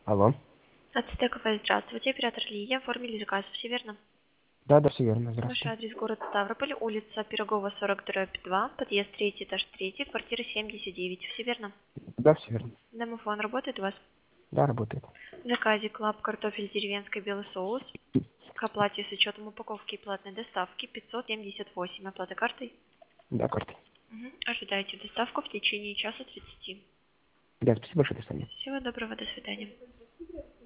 Алло. Ацтековая, здравствуйте, оператор Лия, оформили заказ, все верно? Да, да, все верно, Ваш здравствуйте. адрес город Ставрополь, улица Пирогова, 40/2, подъезд 3, этаж 3, квартира 79, все верно? Да, все верно. Домофон работает у вас? Да, работает. В заказе клаб картофель деревенский белый соус, к оплате с учетом упаковки и платной доставки 578, оплата картой. Да, карты. Ожидайте доставку в течение часа 30. Да, спасибо большое, до свидания. Всего доброго, до свидания.